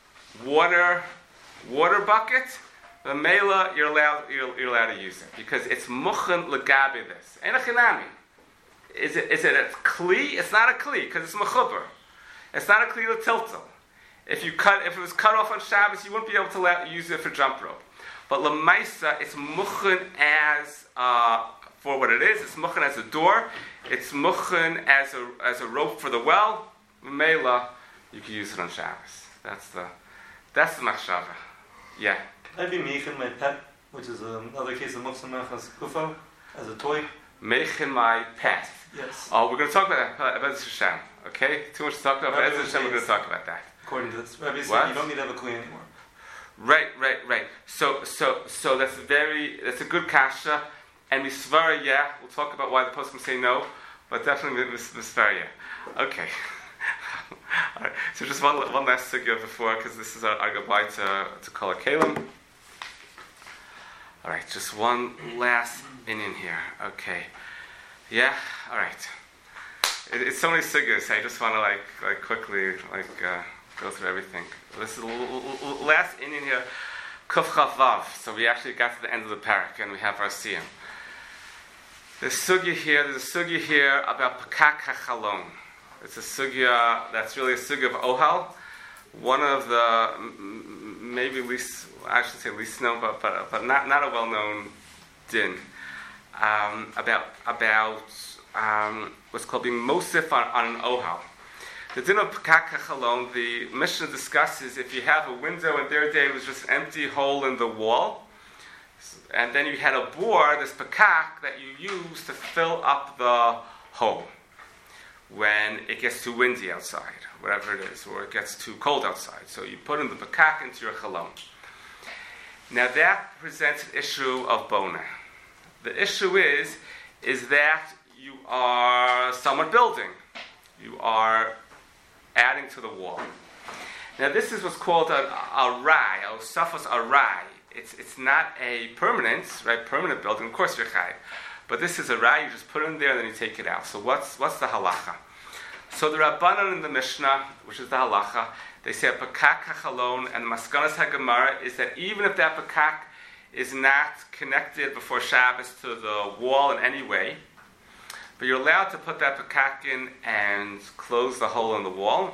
water water bucket, the mela, you're allowed, you're, you're allowed to use it. Because it's muchen legabe this. Ein chinami. Is it, is it a kli? It's not a kli, because it's mechuber. It's not a kli l'tiltel. If you cut, if it was cut off on Shabbos, you wouldn't be able to let, use it for jump rope. But lemaisa, it's muchen as uh, for what it is. It's muchen as a door. It's muchen as a as a rope for the well. Mela, you can use it on Shabbos. That's the that's the machshava. Yeah. Can I be meichen my pet, which is another case of muksa mechas kufo, as a toy? Meichen my pet. Yes. Oh, we're going to talk about that. About Hashem. Okay. Too much to talk about. About Hashem. We're going to talk about that. According to this, Rabbi What? said you don't need to have a kli anymore. Right, right, right. So, so, so that's very, that's a good kasha. And misvara, yeah, we'll talk about why the poskim say no, but definitely misvara, yeah. Okay. All right. So just one, one last sugya before, because this is our, our goodbye to to Kol HaKelim. All right, just one last inyan here. Okay. Yeah. All right. It, it's so many sugyas. I just want to like, like quickly, like. Uh, Go through everything. This is the l- l- l- last inyan here. Kuf Chavav. So we actually got to the end of the parak and we have our siyum. There's sugya here. There's a sugya here about Pekak HaChalon. It's a sugya that's really a sugya of Ohel. One of the m- maybe least, I should say least known, but but, but not, not a well-known din um, about about um, what's called being mosif on, on an Ohel. The din of Pekak HaChalon, the Mishnah discusses if you have a window and their day was just an empty hole in the wall, and then you had a board, this Pekak, that you use to fill up the hole when it gets too windy outside, whatever it is, or it gets too cold outside. So you put in the Pekak into your chalon. Now that presents an issue of bona. The issue is, is that you are somewhat building. You are adding to the wall. Now this is what's called a, a rai, a safas a rai. It's it's not a permanent, right? Permanent building. Of course you're chai, but this is a rai. You just put it in there and then you take it out. So what's what's the halacha? So the Rabbanan in the Mishnah, which is the halacha, they say a Pekak HaChalon, and Maskanas HaGemara is that even if that Pekak is not connected before Shabbos to the wall in any way, but you're allowed to put that Pekak in and close the hole in the wall,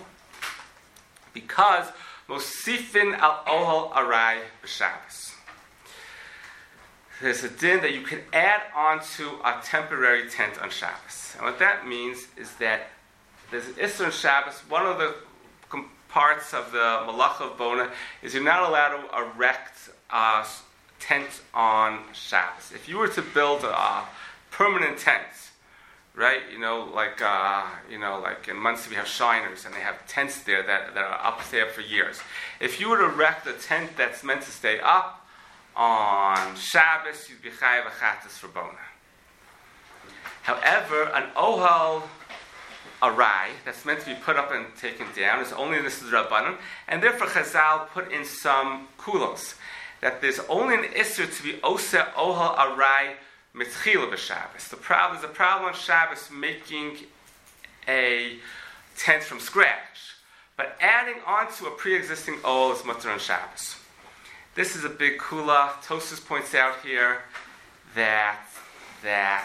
because Mosifin al Ohel Arai b'Shabbos. There's a din that you can add onto a temporary tent on Shabbos. And what that means is that there's an Isser on Shabbos. One of the com- parts of the Malacha of Bona is you're not allowed to erect a tent on Shabbos. If you were to build a, a permanent tent, right? You know, like uh, you know, like in Muncie we have shiners and they have tents there that, that are up there for years. If you were to erect a tent that's meant to stay up on Shabbos, you'd be chayav achatas for bona. However, an ohel arai that's meant to be put up and taken down is only this is Rabbanan, and therefore Chazal put in some kulos that there's only an isser to be oseh ohel arai mitchila b'Shabbos. The problem is the problem on Shabbos making a tent from scratch, but adding onto a pre-existing ohel is mutter on Shabbos. This is a big kula. Tosfos points out here that that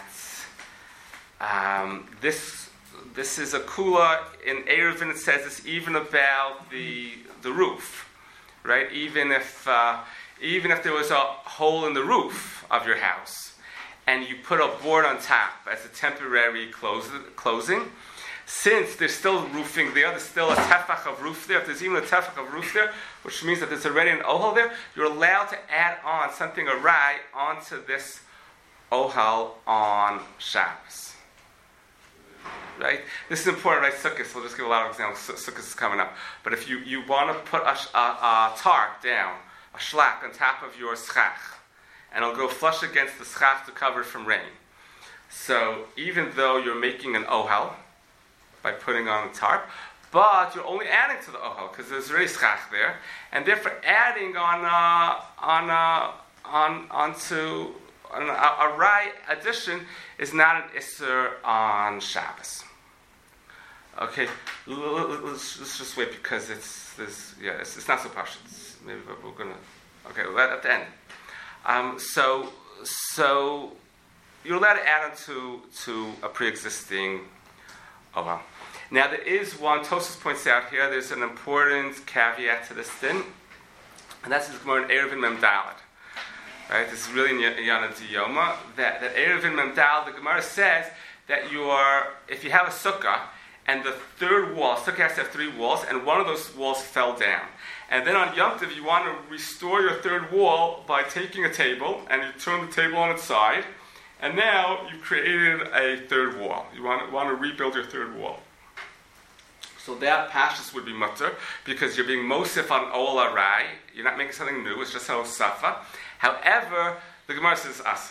um, this this is a kula in Eruvin. It says this even about the the roof, right? Even if uh, even if there was a hole in the roof of your house, and you put a board on top as a temporary close, closing, since there's still roofing there, there's still a tefach of roof there, if there's even a tefach of roof there, which means that there's already an ohel there, you're allowed to add on something arai onto this ohel on Shabbos. Right? This is important, right? Sukkot, we'll just give a lot of examples. Sukkot is coming up. But if you, you want to put a, a, a tarp down, a shlak on top of your schach, and it'll go flush against the schach to cover it from rain. So even though you're making an ohel by putting on the tarp, but you're only adding to the ohel because there's already schach there, and therefore adding on uh, on uh, on onto an, a, a rai addition is not an isser on Shabbos. Okay, let's, let's just wait because it's this. Yeah, it's, it's not so posh. It's, maybe we're gonna. Okay, well, at the end. Um, so, so you're allowed to add on to, to a pre-existing ohel. Now there is one, Tosfos points out here, there's an important caveat to this thing, and that's this Gemara in Eruvin Mem Daled. Right, this is really in Yana Diyoma, that, that Eruvin Mem Daled, the Gemara says that you are, if you have a sukkah, and the third wall, sukkah has to have three walls, and one of those walls fell down. And then on Yom Tov, you want to restore your third wall by taking a table, and you turn the table on its side, and now you've created a third wall. You want to, want to rebuild your third wall. So that pashtus would be mutter, because you're being mosif on ol arai. You're not making something new, it's just a safa. However, the Gemara says aser.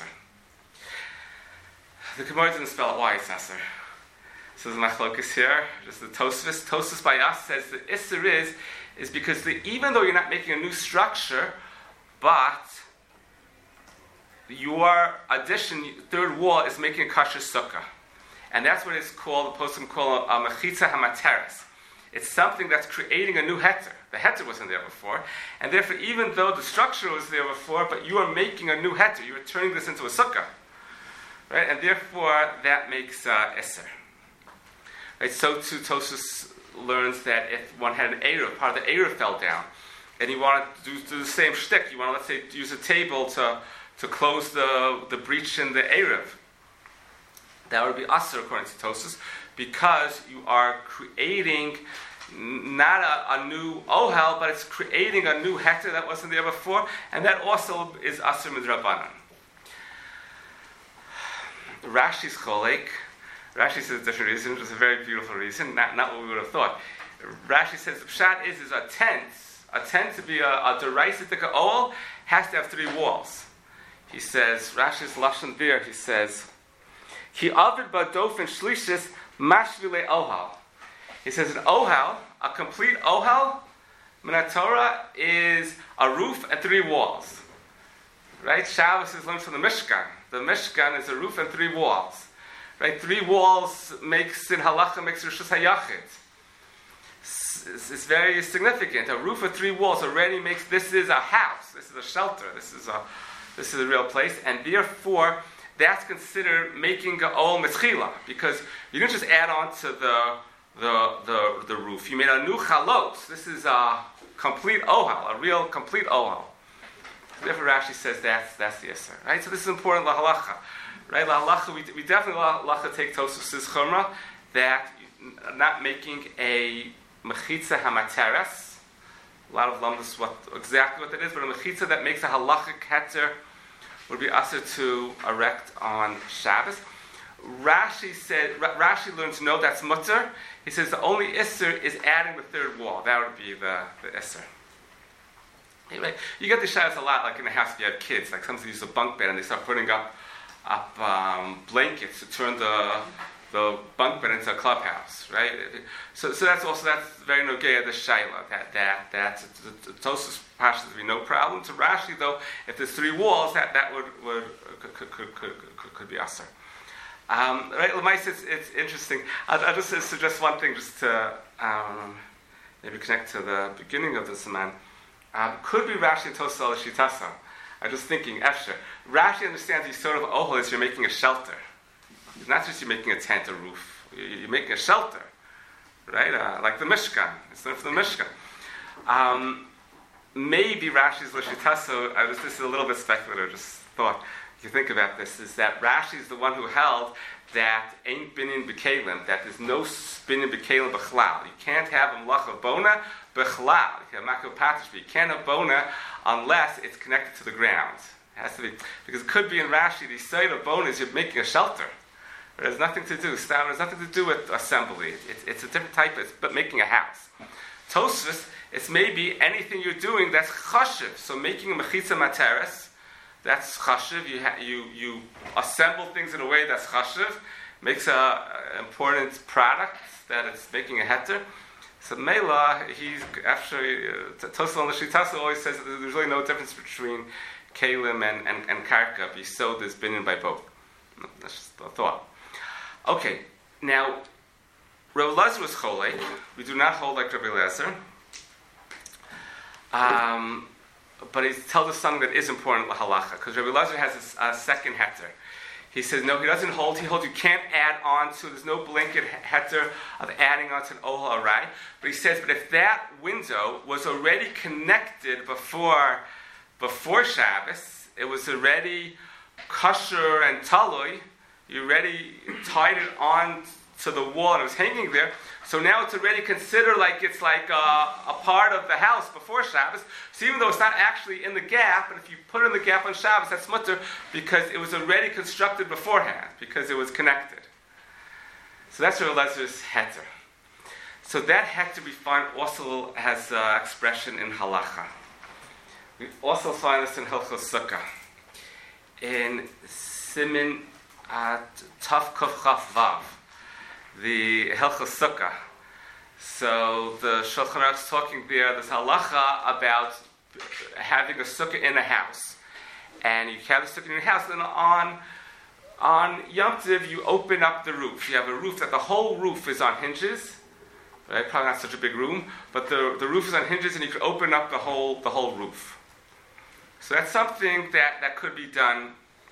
The Gemara didn't spell it why it's aser. So there's machlokas here, just the Tosfos. Tosfos by us says the isser is, is because the, even though you're not making a new structure, but your addition, third wall, is making a kasher sukkah. And that's what it's called, the poskim call a mechitza hamateres. It's something that's creating a new heter. The The heter wasn't there before, and therefore, even though the structure was there before, but you are making a new heter, you are turning this into a sukkah, right? And therefore, that makes uh, Isser. Right? So too, Tosfos learns that if one had an Eruv, part of the Eruv fell down, and you want to do, do the same shtick, you want to, let's say, use a table to, to close the, the breach in the Eruv, that would be Asr according to Tosfos, because you are creating not a, a new Ohel, but it's creating a new heter that wasn't there before, and that also is Asr Midrabanan. Rashi's Cholek, Rashi says a different reason, which is a very beautiful reason, not, not what we would have thought. Rashi says the pshat is, is a tent, a tent to be a, a derisitika oel has to have three walls. He says, Rashi's Lashon Bir, he says, Ki avid badofen shlishis mashvile ohal. He says an ohal, a complete ohal, Minat Torah, is a roof and three walls. Right? Shabbos is learned from the Mishkan. The Mishkan is a roof and three walls. Right? Three walls makes, in halacha, makes Rishus HaYachid. It's, it's very significant. A roof of three walls already makes, this is a house. This is a shelter. This is a, this is a real place. And therefore, that's considered making a ol mitzchila, because you didn't just add on to the, the, the, the roof. You made a new chalot. This is a complete ohal, a real complete ohal. Therefore, Rashi says that's, that's the Isser. Right? So this is important la halacha. Right, la halacha, we, we definitely la halacha take Tosfos' chumrah that not making a mechitza hamateres. A lot of lamdas what exactly what that is, but a mechitza that makes a halachic heter would be aser to erect on Shabbos. Rashi said Rashi learns no, that's mutter. He says the only isser is adding the third wall. That would be the the isser. Anyway, you get the Shabbos a lot, like in the house if you have kids. Like sometimes you use a bunk bed and they start putting up. up um, blankets to turn the the bunk bed into a clubhouse, right? So, so that's also that's very nogea the shaila that that that Tosfos Pashas would be no problem. To Rashi though, if there's three walls, that that would would could could could, could, could, could be aser. Um, right, Lemais, it's, it's interesting. I'll, I'll just suggest one thing just to um, maybe connect to the beginning of the Siman. Um, could be Rashi and Tosfos al Shitasa. I'm just thinking, Efsher. Rashi understands these sort of ohel as you're making a shelter. It's not just you're making a tent, a roof. You're making a shelter, right? Uh, like the Mishkan. It's not for the Mishkan. Um, maybe Rashi's Lashitaso, I was this is a little bit speculative, just thought, if you think about this, is that Rashi is the one who held that ain't binin b'kelim, that there's no binin b'kelim b'chlal. You can't have a mlacha bona b'chlal. You can't have makav you can't have bona unless it's connected to the ground. It has to be, because it could be in Rashi, the side of bona is you're making a shelter. It has nothing to do, it has nothing to do with assembly. It's, it's a different type, it's, but making a house. Tosfos, it's maybe anything you're doing that's chashiv. So making a mechitza materes, that's chashiv. You, ha- you you assemble things in a way that's chashiv, makes a, a important product that it's making a heter. So Mela, he's actually uh, Tosfos on the Shitasa always says that there's really no difference between kalim and and, and karka. Be so there's been in by both. That's just a thought. Okay, now Rav Elazar was cholek. We do not hold like Rav Elazar. Um, but he tells us something that is important lahalacha, because Rav Elazar has a, a second heter. He says no, he doesn't hold. He holds you can't add on to. There's no blanket heter of adding on to an ohel arai. But he says, but if that window was already connected before before Shabbos, it was already kosher and taloi. You already tied it on to the wall and it was hanging there. So now it's already considered like it's like a, a part of the house before Shabbos. So even though it's not actually in the gap, but if you put it in the gap on Shabbos, that's mutter because it was already constructed beforehand, because it was connected. So that's Rav Elazar's heter. So that heter we find also has uh, expression in halacha. We also find this in Hilchos Sukkah. In Simin at Tav Kuf Chaf Vav, the Hilchos Sukkah. So the Shulchan Aruch is talking there, there's halacha about having a sukkah in a house. And you have a sukkah in your house, then on, on Yom Tov you open up the roof. You have a roof that the whole roof is on hinges, right? Probably not such a big room, but the, the roof is on hinges and you could open up the whole, the whole roof. So that's something that, that could be done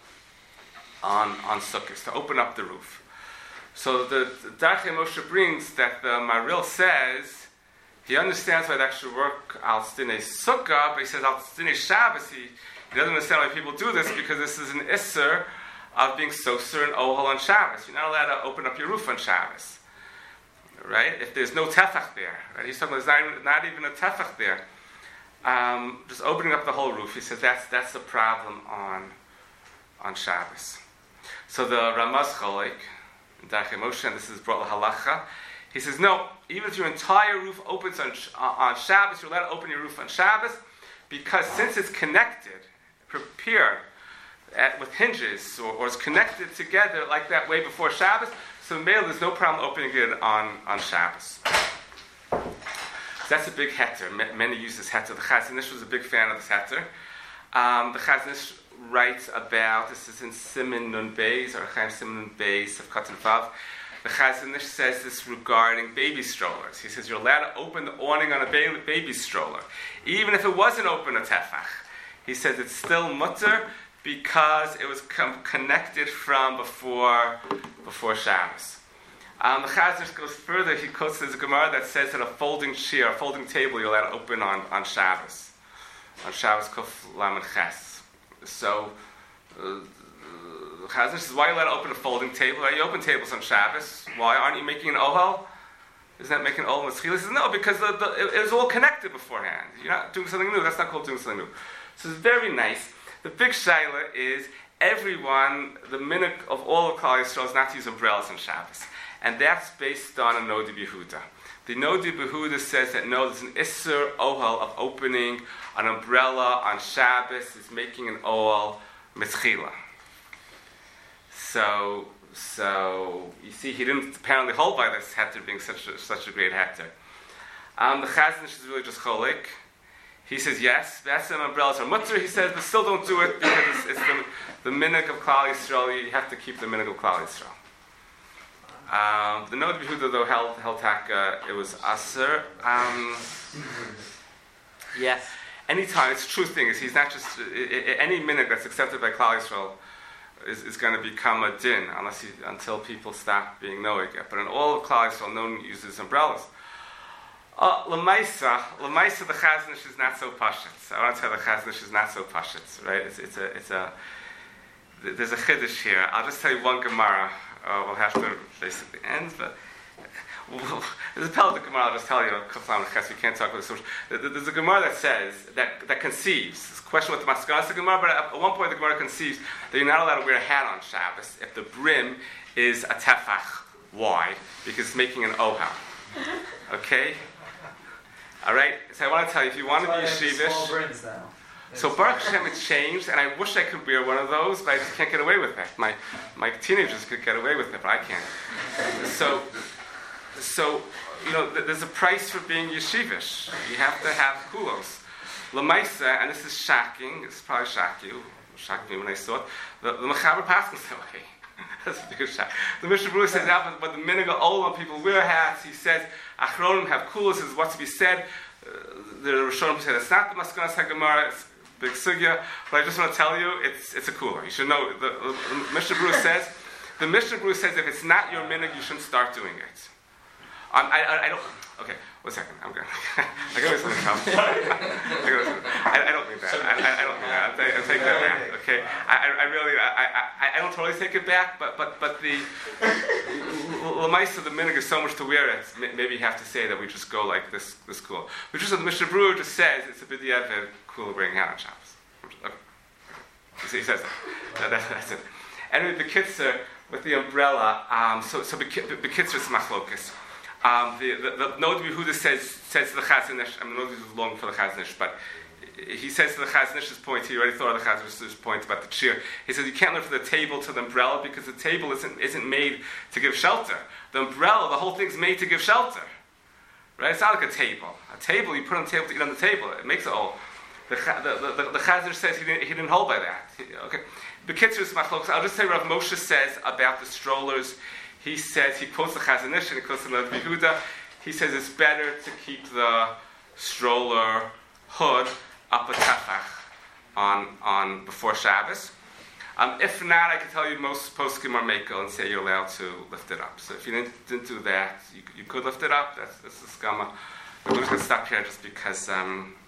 on, on Sukkot, to open up the roof. So the, the Darchei Moshe brings that the Maril says, he understands why that should work al Stinei Sukkah, but he says al Stinei Shabbos, he, he doesn't understand why people do this, because this is an Isser of being Soser and Ohel on Shabbos. You're not allowed to open up your roof on Shabbos. Right? If there's no tefach there. Right? He's talking about there's not, not even a tefach there. Um, just opening up the whole roof. He says that's that's the problem on on Shabbos. So the Ramaz Cholik, Darchei Moshe, and this is brought halacha. He says no. Even if your entire roof opens on on Shabbos, you're allowed to open your roof on Shabbos, because since it's connected, prepared at, with hinges, or, or is connected together like that way before Shabbos, so male there's no problem opening it on on Shabbos. So that's a big heter. Many use this heter. The Chazon Ish was a big fan of this heter. Um, the Chazon Ish writes about, this is in Siman Nun Beis, or Chaim Siman Nun Beis of Katan Vav. The Chazon Ish says this regarding baby strollers. He says you're allowed to open the awning on a baby, baby stroller, even if it wasn't open a tefach. He says it's still mutter because it was com- connected from before before Shabbos. Um, the Chazon Ish goes further. He quotes there's a Gemara that says that a folding chair, a folding table, you're allowed to open on, on Shabbos. On Shabbos Kuf Lamed Ches. So, uh, the Chazon Ish says, why are you allowed to open a folding table? Why you open tables on Shabbos? Why aren't you making an ohel? Isn't that making an ohel with He says, no, because the, the, it, it was all connected beforehand. You're not doing something new. That's not called doing something new. So it's very nice. The big shaila is everyone, the minhag of all of Klal Yisrael is not to use umbrellas on Shabbos. And that's based on a Nodi B'Yehuda. The Nodi B'Yehuda says that no, there's an Isser Ohel of opening an umbrella on Shabbos, is making an Ohel Mitzchila. So, so you see, he didn't apparently hold by this heter being such a, such a great heter. Um, the Chazon Ish is really just cholik. He says yes, that's an umbrellas are mutter. He says, but still don't do it because it's, it's the, the minhag of Klal Yisrael. You have to keep the minhag of Klal Yisrael. Um, the Nodi B'Yehuda though held held taka, it was aser. Um, yeah, anytime it's a true thing is he's not just I, I, any minhag that's accepted by Klal Yisrael is, is going to become a din unless he, until people stop being noig. But in all of Klal Yisrael, no one uses umbrellas. Uh, Lamaisa, Lamaisa, the Chazon Ish is not so pashut. I want to tell the Chazon Ish is not so pashut, right? It's, it's a, it's a. There's a chiddush here. I'll just tell you one Gemara. Uh, we'll have to basically end, but we'll, there's a Pel of Gemara. I'll just tell you. We can't talk about this. There's a Gemara that says that that conceives. It's a question with the Maskanas of Gemara, but at one point the Gemara conceives that you're not allowed to wear a hat on Shabbos if the brim is a tefach wide because it's making an ohel. Okay. All right, so I want to tell you, if you want to be yeshivish, small brims now. So Baruch Hashem, it's changed, and I wish I could wear one of those, but I just can't get away with it. My my teenagers could get away with it, but I can't. So, so you know, th- there's a price for being yeshivish. You have to have kulos. Lamaisa, and this is shocking. This probably shocked you. It shocked me when I saw it. The, the Mechaber Paskin said, okay. That's a big shock. The Mishnah Berurah says that, but the minhag of Olam, people wear hats. He says, Achronim have kulos, is what's to be said. Uh, the Rishonim say that's not the Maskanas HaGemara, it's big sugya. But I just want to tell you, it's it's a kula. You should know. The, the, the Mishnah Berurah says, the Mishnah Berurah says if it's not your minhag, you shouldn't start doing it. Um, I, I, I don't. Okay, one second. I'm going. I got something come. I, I don't mean that. I, I, I don't mean that. I, I take that back. Okay. I, I really. I, I, I don't totally take it back. But but but the Lamaisa, the minhag is so much to wear it. Maybe you have to say that we just go like this. This cool. But just as the Mishnah Berurah just says, it's a b'diavad cool wearing hat on Shabbos. Okay. So he says that. that that's it. Anyway, the kitzur with the umbrella. Um, so so the kitzur is machlokas. Um, the the, the Nodi B'Yehuda says says to the Chazon Ish. I mean, Nodi is long for the Chazon Ish, but he says to the Chazon Ish's point. He already thought of the Chazon Ish's point about the chair. He says you can't look from the table to the umbrella because the table isn't isn't made to give shelter. The umbrella, the whole thing's made to give shelter, right? It's not like a table. A table you put on the table to eat on the table. It makes it all. The the the, the Chazon Ish says he didn't he didn't hold by that. He, okay, the Kitzur is machlokes. I'll just say Rav Moshe says about the strollers. He says, he quotes the Chazon Ish and he quotes the Nodi B'Yehuda. he says it's better to keep the stroller hood up a tefach on on before Shabbos. Um, if not, I can tell you most poskim are makel and say you're allowed to lift it up. So if you didn't, didn't do that, you, you could lift it up. That's, that's the skama. We're just going to stop here just because um,